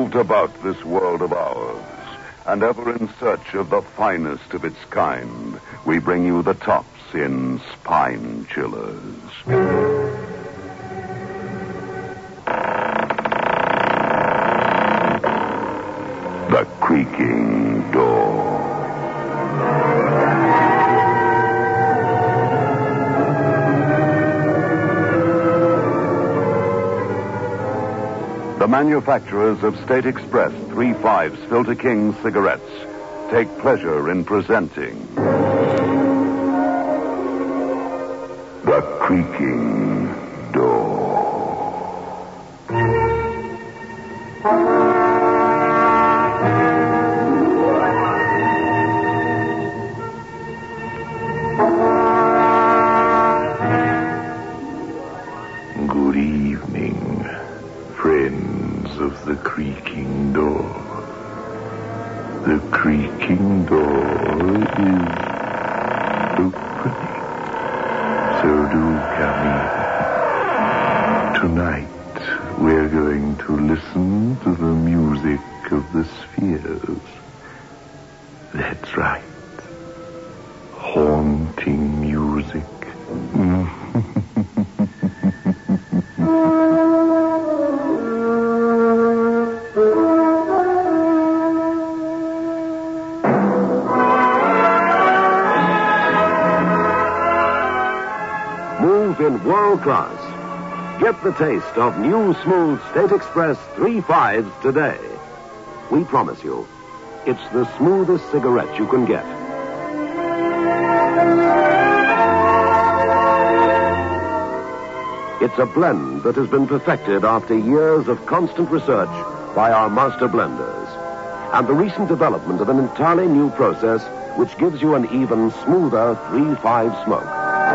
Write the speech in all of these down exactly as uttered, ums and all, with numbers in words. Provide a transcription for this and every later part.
tumult about this world of ours, and ever in search of the finest of its kind, we bring you the tops in Spine Chillers. The Creaking Door. The manufacturers of State Express three fives Filter King cigarettes take pleasure in presenting The Creaking Door. Good evening, friends of the creaking door. The creaking door is opening. So do come in. Tonight, we're going to listen to the music of the spheres. That's right. Haunting music. In world class. Get the taste of new smooth State Express three fives today. We promise you, it's the smoothest cigarette you can get. It's a blend that has been perfected after years of constant research by our master blenders, and the recent development of an entirely new process which gives you an even smoother three five smoke.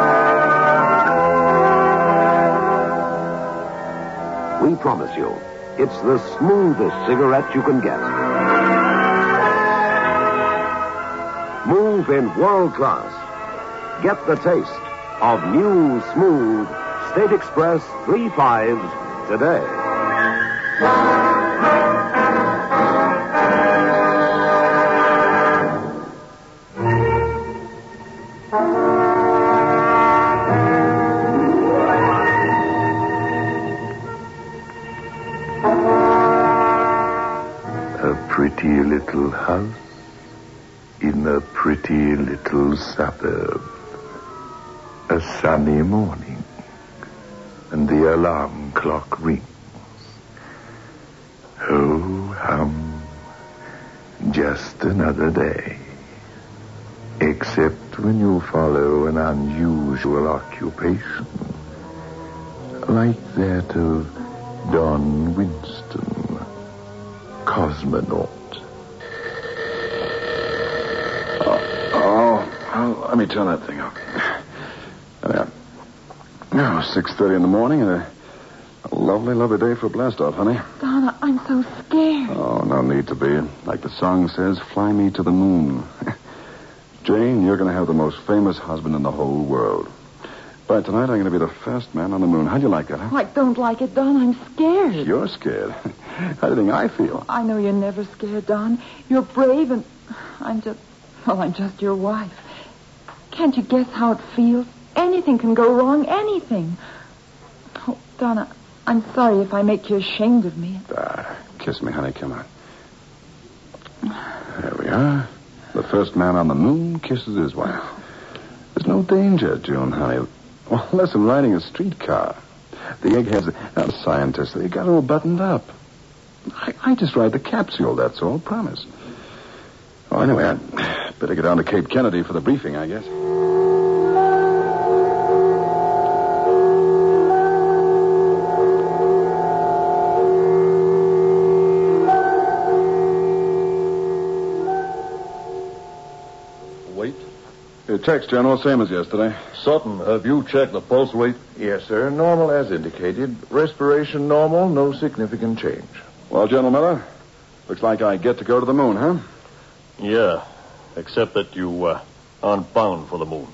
We promise you, it's the smoothest cigarette you can get. Move in world class. Get the taste of new, smooth State Express three fives today. Pretty little house in a pretty little suburb. A sunny morning, and the alarm clock rings. Ho hum, just another day. Except when you follow an unusual occupation, like that of Don Winston, cosmonaut. Oh, oh, oh, let me turn that thing off. There. Now, six thirty in the morning, and a, a lovely, lovely day for a blast-off, honey. Donna, I'm so scared. Oh, no need to be. Like the song says, fly me to the moon. Jane, you're going to have the most famous husband in the whole world. By tonight, I'm going to be the first man on the moon. How'd you like that, huh? I don't like it, Don. I'm scared. You're scared. How do you think I feel? I know you're never scared, Don. You're brave, and I'm just... Well, I'm just your wife. Can't you guess how it feels? Anything can go wrong, anything. Oh, Donna, I'm sorry if I make you ashamed of me. Ah, kiss me, honey. Come on. There we are. The first man on the moon kisses his wife. There's no danger, June, honey. Well, less than riding a streetcar. The eggheads, not scientists, they got all buttoned up. I, I just ride the capsule, that's all, promise. Oh, anyway, I'd better get down to Cape Kennedy for the briefing, I guess. Wait. Your text, General, same as yesterday. Sutton, have you checked the pulse rate? Yes, sir. Normal as indicated. Respiration normal, no significant change. Well, General Miller, looks like I get to go to the moon, huh? Yeah, except that you uh, aren't bound for the moon.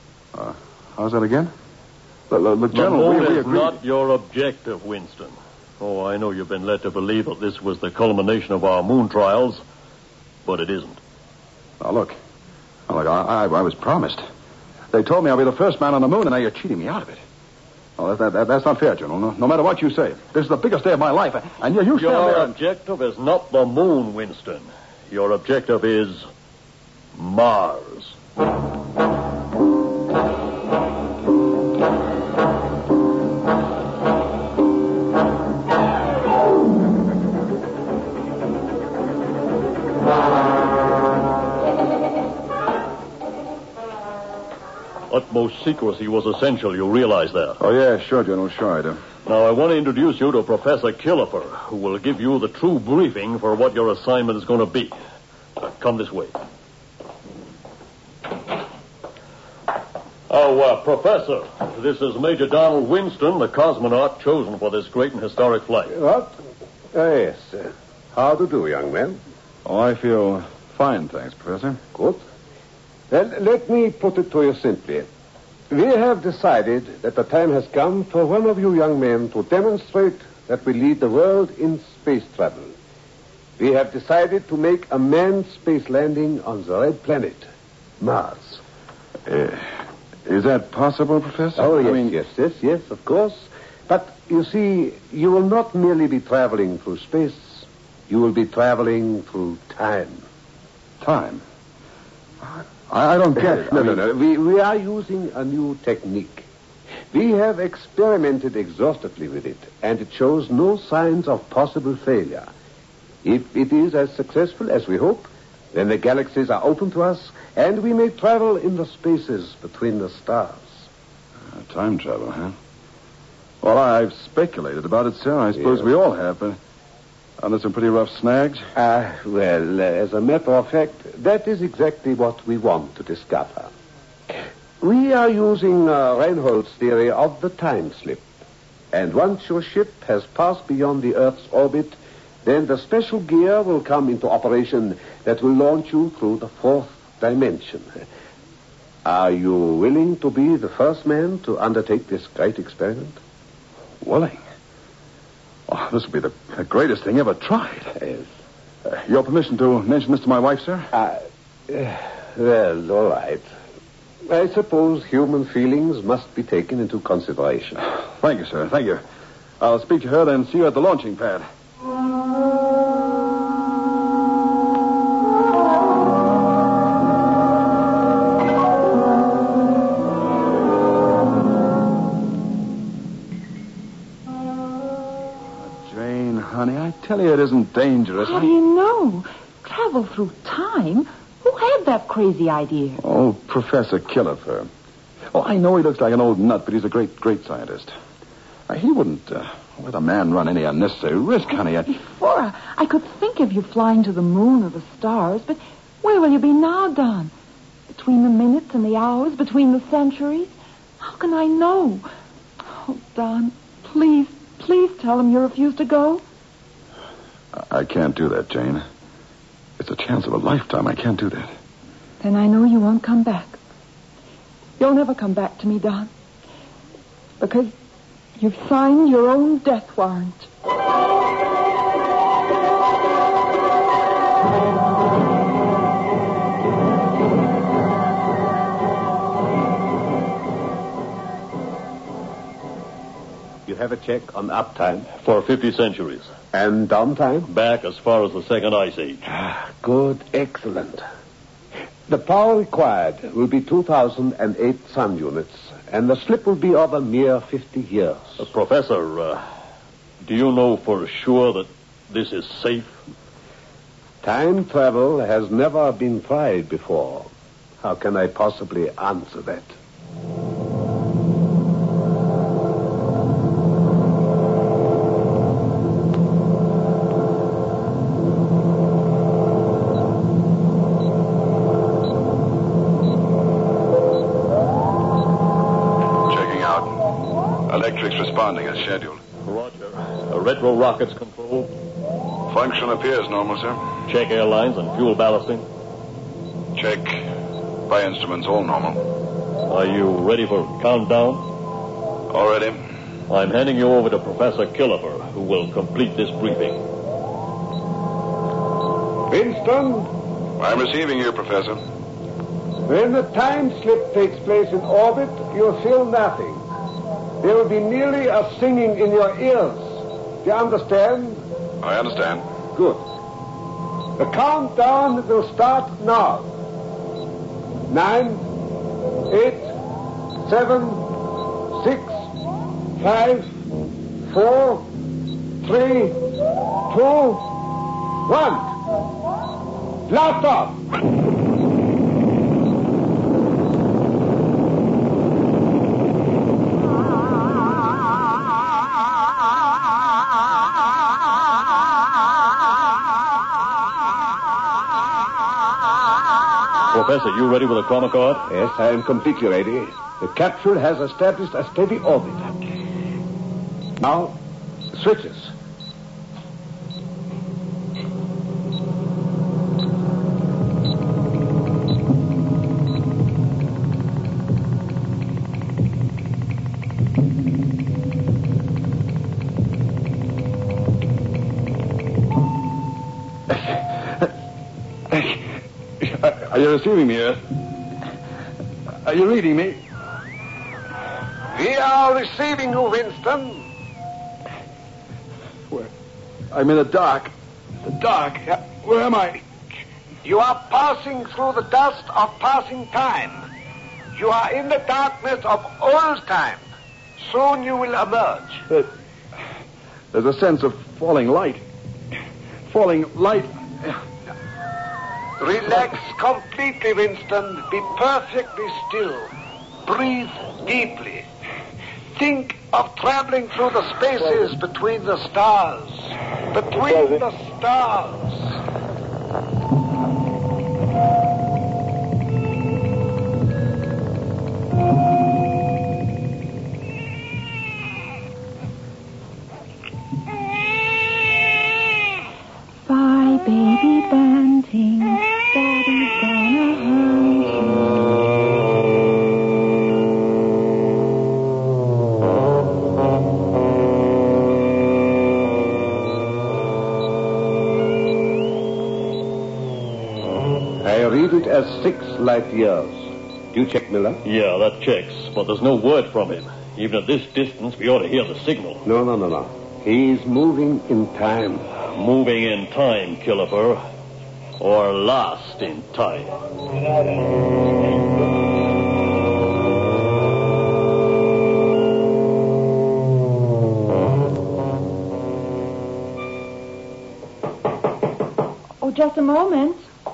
Uh, how's that again? Look, look The General, moon we, we is agree. not your objective, Winston. Oh, I know you've been led to believe that this was the culmination of our moon trials, but it isn't. Now, look. Now, look, I, I, I was promised. They told me I'll be the first man on the moon, and now you're cheating me out of it. Oh, that, that, that's not fair, General. No, no matter what you say. This is the biggest day of my life, and you, you stand Your there... objective is not the moon, Winston. Your objective is Mars. Utmost secrecy was essential, you realize that. Oh, yeah, sure, General, sure I do. Now, I want to introduce you to Professor Killefer, who will give you the true briefing for what your assignment is going to be. Now, come this way. Oh, uh, Professor, this is Major Donald Winston, the cosmonaut chosen for this great and historic flight. What? Oh, yes. Uh, how to do, young man? Oh, I feel fine, thanks, Professor. Good. Well, let me put it to you simply. We have decided that the time has come for one of you young men to demonstrate that we lead the world in space travel. We have decided to make a manned space landing on the red planet, Mars. Uh, is that possible, Professor? Oh, yes, I mean... yes, yes, yes, of course. But, you see, you will not merely be traveling through space. You will be traveling through time. Time? I, I don't get it. No, I mean... no, no. We, we are using a new technique. We have experimented exhaustively with it, and it shows no signs of possible failure. If it is as successful as we hope, then the galaxies are open to us, and we may travel in the spaces between the stars. Uh, time travel, huh? Well, I've speculated about it, sir. I suppose Yeah. we all have, but under some pretty rough snags. Ah, well, uh, as a matter of fact, that is exactly what we want to discover. We are using uh, Reinhold's theory of the time slip. And once your ship has passed beyond the Earth's orbit, then the special gear will come into operation that will launch you through the fourth dimension. Are you willing to be the first man to undertake this great experiment? Willing? Oh, this will be the, the greatest thing ever tried. Yes. Uh, your permission to mention this to my wife, sir? Uh, uh, well, all right. I suppose human feelings must be taken into consideration. Thank you, sir. Thank you. I'll speak to her, then see you at the launching pad. Jane, honey, I tell you it isn't dangerous. How do you know? Travel through time? Who had that crazy idea? Oh, Professor Killefer. Oh, I know he looks like an old nut, but he's a great, great scientist. Uh, he wouldn't uh, let a man run any unnecessary risk, honey. I... Before, I could think of you flying to the moon or the stars, but where will you be now, Don? Between the minutes and the hours, between the centuries? How can I know? Oh, Don, please, please tell him you refuse to go. I can't do that, Jane. It's a chance of a lifetime. I can't do that. Then I know you won't come back. You'll never come back to me, Don. Because you've signed your own death warrant. You have a check on uptime. For fifty centuries. And downtime? Back as far as the Second Ice Age. Ah, good, excellent. The power required will be two thousand eight sun units, and the slip will be of a mere fifty years. Uh, Professor, uh, do you know for sure that this is safe? Time travel has never been tried before. How can I possibly answer that? Electrics responding as scheduled. Roger. Uh, retro rockets control. Function appears normal, sir. Check airlines and fuel ballasting. Check. By instruments, all normal. Are you ready for countdown? All ready. I'm handing you over to Professor Killefer, who will complete this briefing. Winston? I'm receiving you, Professor. When the time slip takes place in orbit, you'll feel nothing. There will be merely a singing in your ears. Do you understand? I understand. Good. The countdown will start now. Nine, eight, seven, six, five, four, three, two, one. Blast off! Professor, you ready with the chronocord? Yes, I am completely ready. The capsule has established a steady orbit. Now, switches. Are you receiving me, Earth? Are you reading me? We are receiving you, Winston. Where? I'm in the dark. The dark? Where am I? You are passing through the dust of passing time. You are in the darkness of old time. Soon you will emerge. Uh, there's a sense of falling light. Falling light. Relax completely, Winston. Be perfectly still. Breathe deeply. Think of traveling through the spaces between the stars. Between the stars. Bye, baby bunting. Daddy's gonna hunt I read it as six light years. Do you check, Miller? Yeah, that checks, but there's no word from him. Even at this distance, we ought to hear the signal. No, no, no, no. He's moving in time. Moving in time, Killefer. Or lost in time. Oh, just a moment.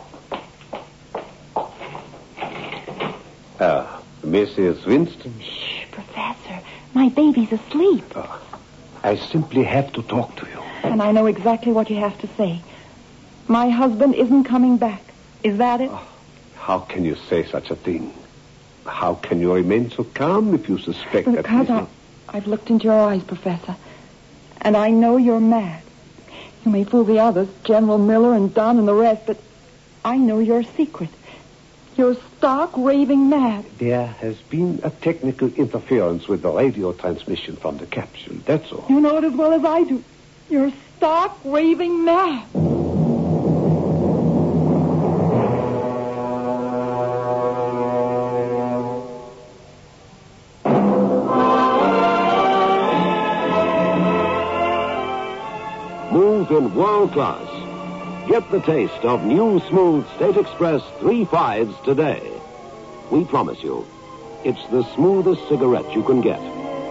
Ah, Missus Winston. Shh, Professor. My baby's asleep. Oh, I simply have to talk to you. And I know exactly what you have to say. My husband isn't coming back. Is that it? Oh, how can you say such a thing? How can you remain so calm if you suspect that... Because I, I've looked into your eyes, Professor. And I know you're mad. You may fool the others, General Miller and Don and the rest, but I know your secret. You're stark raving mad. There has been a technical interference with the radio transmission from the capsule, that's all. You know it as well as I do. You're stark raving mad. Move in world class. Get the taste of new smooth State Express three fives today. We promise you, it's the smoothest cigarette you can get.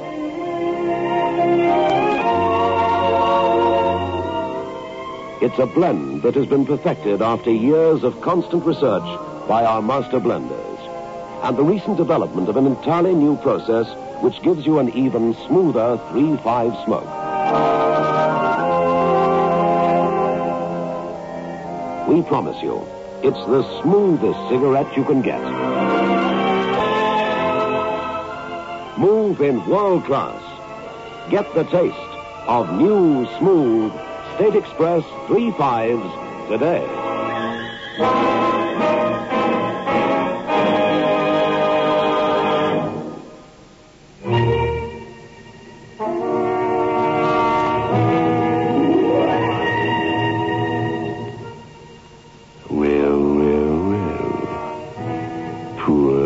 It's a blend that has been perfected after years of constant research by our master blenders. And the recent development of an entirely new process which gives you an even smoother three five smoke. We promise you, it's the smoothest cigarette you can get. Move in world class. Get the taste of new, smooth State Express three fives today.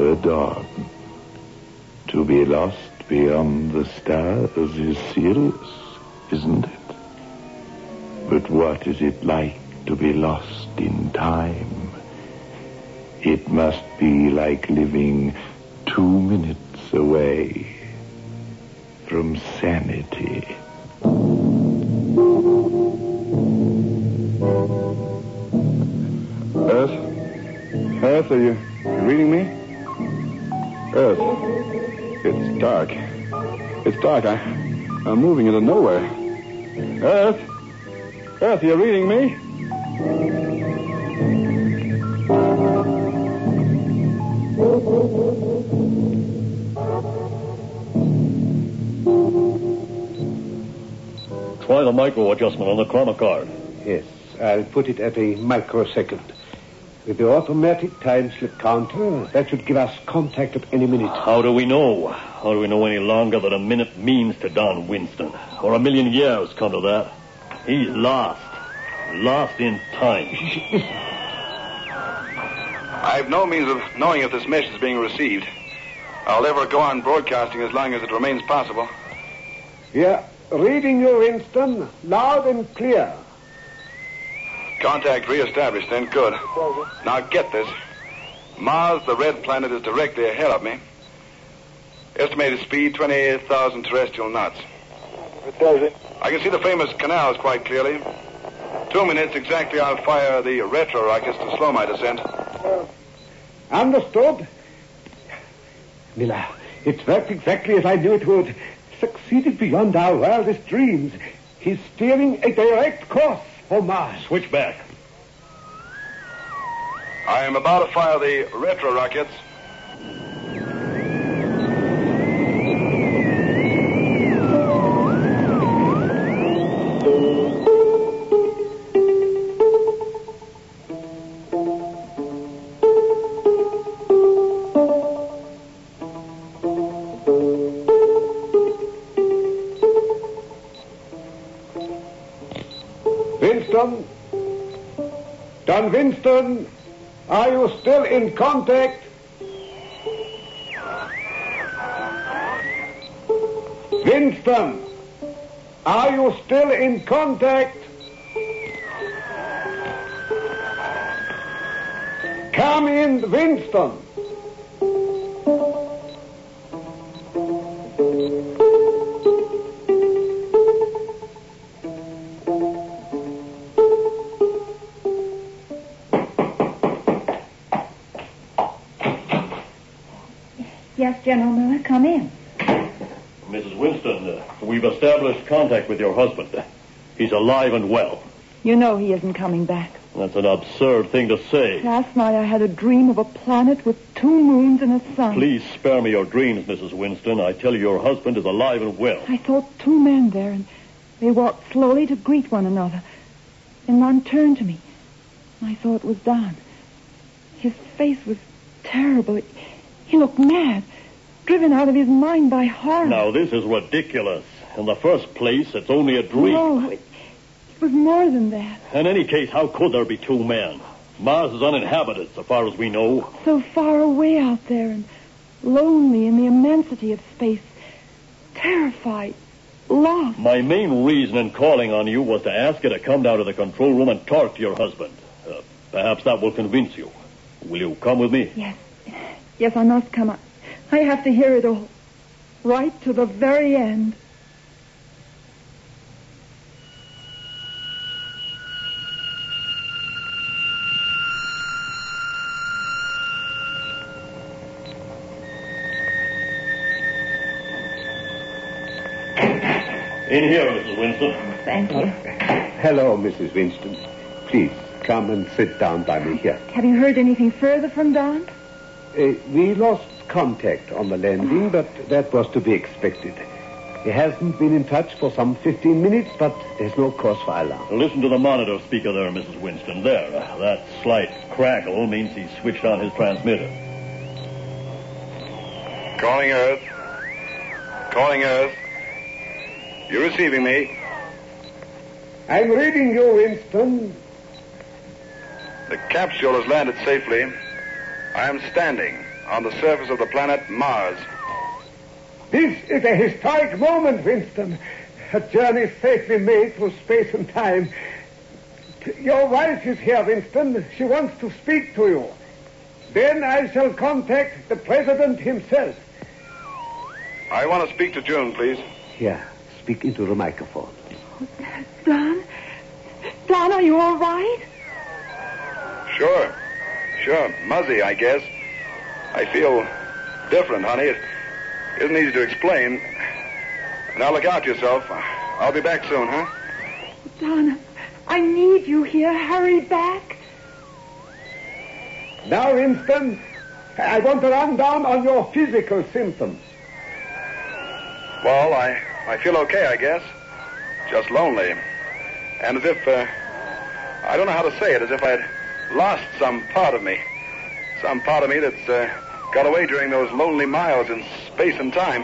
the dawn. To be lost beyond the stars is serious, isn't it? But what is it like to be lost in time? It must be like living two minutes away from sanity. Earth? Earth, are you reading me? Earth. It's dark. It's dark. I, I'm moving into nowhere. Earth? Earth, are you reading me? Try the micro adjustment on the chronocard. Yes, I'll put it at a microsecond. With the automatic time slip counter, that should give us contact at any minute. How do we know? How do we know any longer that a minute means to Don Winston? Or a million years come to that? He's lost. Lost in time. I've no means of knowing if this message is being received. I'll never go on broadcasting as long as it remains possible. Yeah, reading you, Winston, loud and clear. Contact reestablished, then. Good. Now get this. Mars, the red planet, is directly ahead of me. Estimated speed, twenty-eight thousand terrestrial knots. I can see the famous canals quite clearly. Two minutes exactly, I'll fire the retro rockets to slow my descent. Understood. Miller, it's worked exactly as I knew it would. Succeeded beyond our wildest dreams. He's steering a direct course for Mars. Switch back. I am about to fire the retro rockets. Winston? Don Winston, are you still in contact? Winston, are you still in contact? Come in, Winston. Yes, General Miller, come in. Missus Winston, uh, we've established contact with your husband. He's alive and well. You know he isn't coming back. That's an absurd thing to say. Last night I had a dream of a planet with two moons and a sun. Please spare me your dreams, Missus Winston. I tell you your husband is alive and well. I saw two men there, and they walked slowly to greet one another. Then one turned to me. I saw it was Don. His face was terrible. He looked mad, driven out of his mind by horror. Now, this is ridiculous. In the first place, it's only a dream. No, it, it was more than that. In any case, how could there be two men? Mars is uninhabited, so far as we know. So far away out there and lonely in the immensity of space. Terrified. Lost. My main reason in calling on you was to ask you to come down to the control room and talk to your husband. Uh, perhaps that will convince you. Will you come with me? Yes. Yes, I must come. I, I have to hear it all. Right to the very end. In here, Missus Winston. Thank you. Hello, Missus Winston. Please, come and sit down by me here. Have you heard anything further from Don? Uh, we lost contact on the landing, but that was to be expected. He hasn't been in touch for some fifteen minutes, but there's no cause for alarm. Listen to the monitor speaker there, Missus Winston. There. That slight crackle means he's switched on his transmitter. Calling Earth. Calling Earth. You receiving me? I'm reading you, Winston. The capsule has landed safely. I am standing on the surface of the planet Mars. This is a historic moment, Winston. A journey safely made through space and time. Your wife is here, Winston. She wants to speak to you. Then I shall contact the president himself. I want to speak to June, please. Here, speak into the microphone. Don? Don, are you all right? Sure. Sure. Muzzy, I guess. I feel different, honey. It isn't easy to explain. Now look out yourself. I'll be back soon, huh? Don, I need you here. Hurry back. Now, Winston, I want to run down on your physical symptoms. Well, I, I feel okay, I guess. Just lonely. And as if, uh, I don't know how to say it, as if I'd lost some part of me. Some part of me that's uh, got away during those lonely miles in space and time.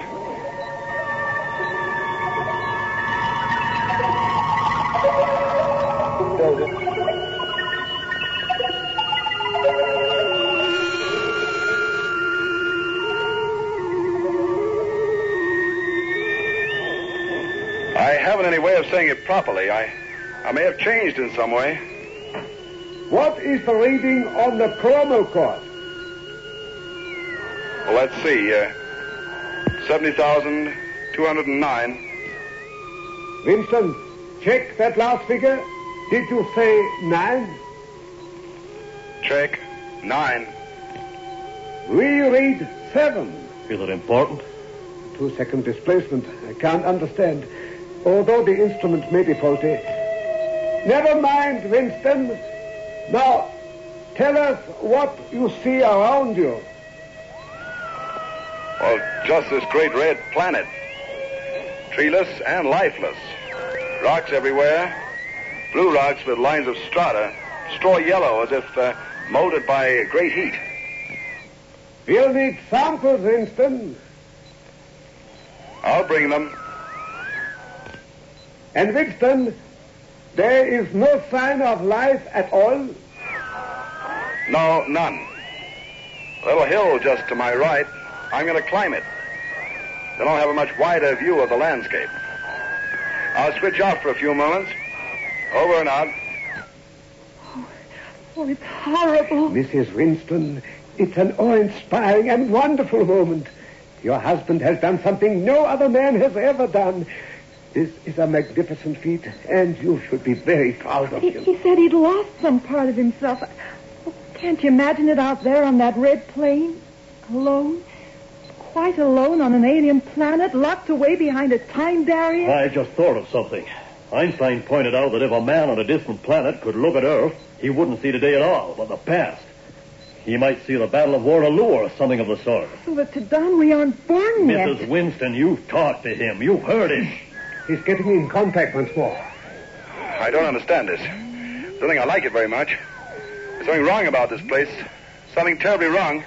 I haven't any way of saying it properly. I, I may have changed in some way. What is the reading on the chromal cord? Well, let's see. Uh, seventy thousand two hundred nine. Winston, check that last figure. Did you say nine? Check. Nine. We read seven. Is it important? Two-second displacement. I can't understand. Although the instrument may be faulty. Never mind, Winston. Now, tell us what you see around you. Well, just this great red planet. Treeless and lifeless. Rocks everywhere. Blue rocks with lines of strata. Straw yellow as if uh, molded by great heat. We'll need samples, Winston. I'll bring them. And Winston, there is no sign of life at all? No, none. A little hill just to my right. I'm going to climb it. Then I'll have a much wider view of the landscape. I'll switch off for a few moments. Over and out. Oh, oh it's horrible. Missus Winston, it's an awe-inspiring and wonderful moment. Your husband has done something no other man has ever done. This is a magnificent feat, and you should be very proud of he, him. He said he'd lost some part of himself. Oh, can't you imagine it out there on that red plain? Alone? Quite alone on an alien planet, locked away behind a time barrier? I just thought of something. Einstein pointed out that if a man on a distant planet could look at Earth, he wouldn't see today at all, but the past. He might see the Battle of Waterloo or something of the sort. So that to Don we aren't born yet. Missus Winston, you've talked to him. You've heard him. He's getting in contact once more. I don't understand this. I don't think I like it very much. There's something wrong about this place. Something terribly wrong.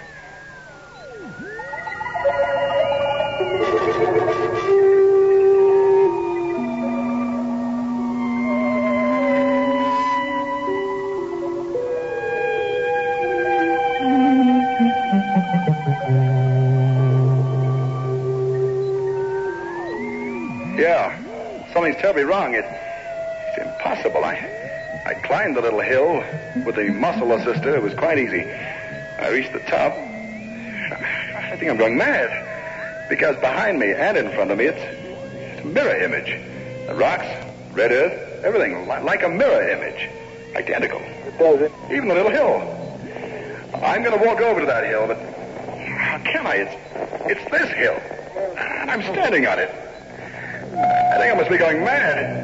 Yeah, something's terribly wrong. It, it's impossible. I, I climbed the little hill with the muscle assister. It was quite easy. I reached the top. I think I'm going mad. Because behind me and in front of me, it's, it's a mirror image. The rocks, red earth, everything li- like a mirror image. Identical. Does it? Even the little hill. I'm going to walk over to that hill, but how can I? It's, it's this hill. And I'm standing on it. I think I must be going mad.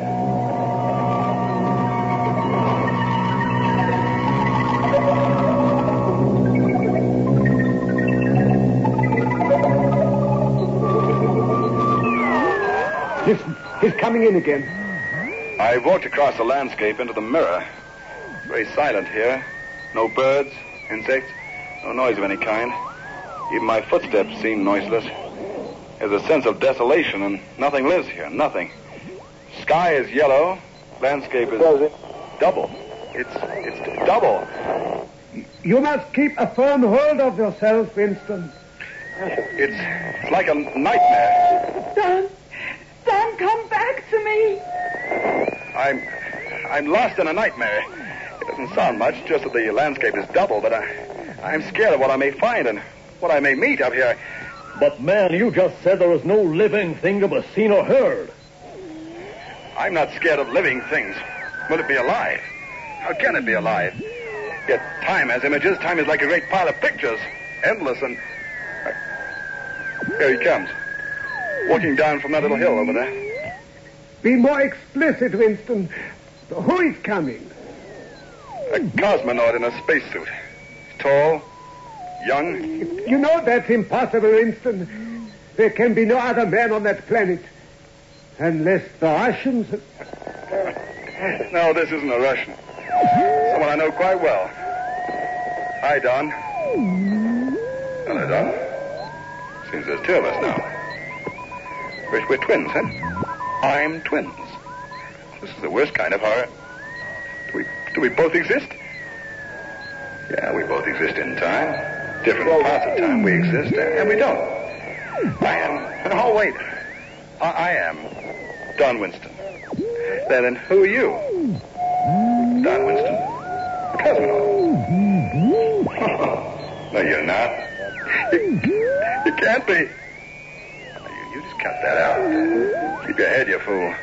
Listen, he's coming in again. I walked across the landscape into the mirror. Very silent here. No birds, insects, no noise of any kind. Even my footsteps seem noiseless. There's a sense of desolation, and nothing lives here, nothing. Sky is yellow, landscape is double. It's it's double. You must keep a firm hold of yourself, Winston. It's like a nightmare. Don, Don, come back to me. I'm, I'm lost in a nightmare. It doesn't sound much, just that the landscape is double, but I, I'm scared of what I may find and what I may meet up here. But, man, you just said there was no living thing to be seen or heard. I'm not scared of living things. Will it be alive? How can it be alive? Yet time has images. Time is like a great pile of pictures. Endless and... Here he comes. Walking down from that little hill over there. Be more explicit, Winston. Who is coming? A cosmonaut in a spacesuit. Tall, young. You know that's impossible, Winston. There can be no other man on that planet. Unless the Russians... No, this isn't a Russian. Someone I know quite well. Hi, Don. Hello, Don. Seems there's two of us now. We're, we're twins, huh? I'm twins. This is the worst kind of horror. Do we, do we both exist? Yeah, we both exist in time. Different parts of time we exist, and we don't. I am... Oh, wait. I, I am Don Winston. Then, then who are you? Don Winston. The cosmonaut. No, you're not. You, you can't be. You, you just cut that out. Keep your head, you fool.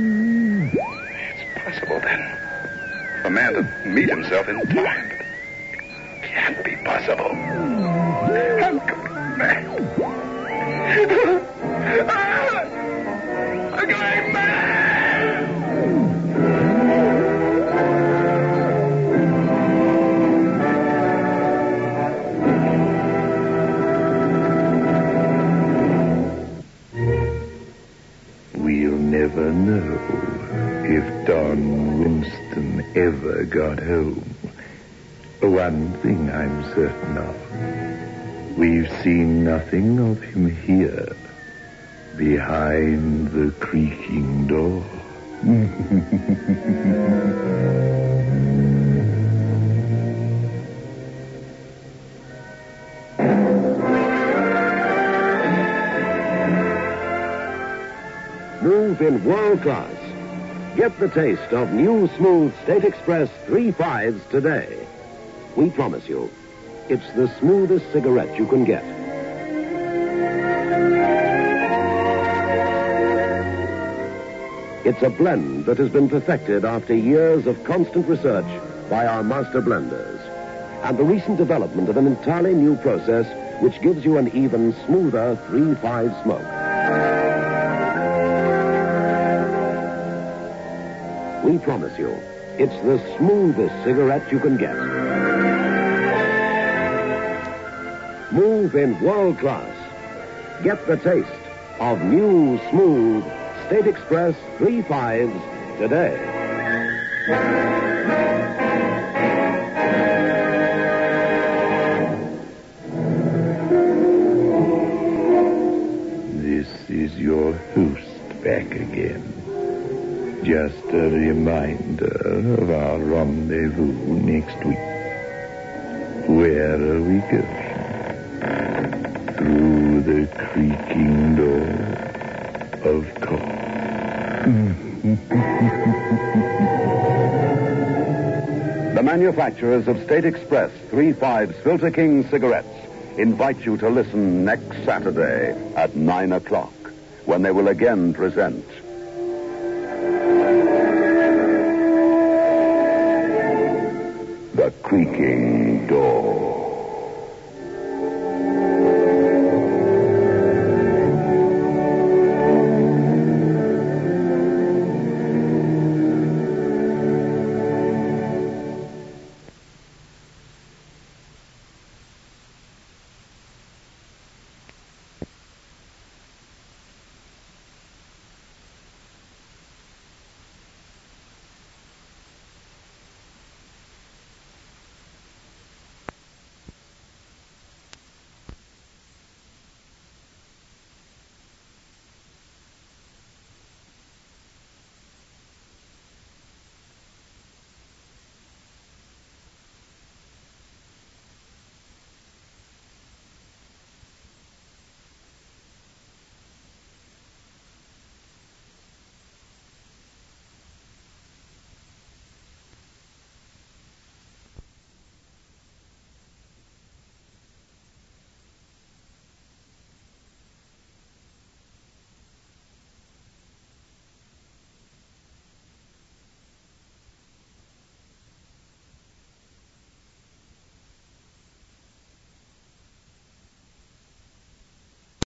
It's possible, then, for a man to meet himself in time. It can't be possible. I'm going mad. I'm going mad. Never know if Don Winston ever got home. One thing I'm certain of. We've seen nothing of him here, behind the creaking door. Smooth in world class. Get the taste of new smooth State Express three fives today. We promise you, it's the smoothest cigarette you can get. It's a blend that has been perfected after years of constant research by our master blenders, and the recent development of an entirely new process which gives you an even smoother three five smoke. We promise you, it's the smoothest cigarette you can get. Smooth in world class. Get the taste of new smooth State Express three fives today. This is your host back again. Just a reminder of our rendezvous next week. Where are we going? Through the creaking door, of course. The manufacturers of State Express three fives Filter King cigarettes invite you to listen next Saturday at nine o'clock, when they will again present The Creaking Door.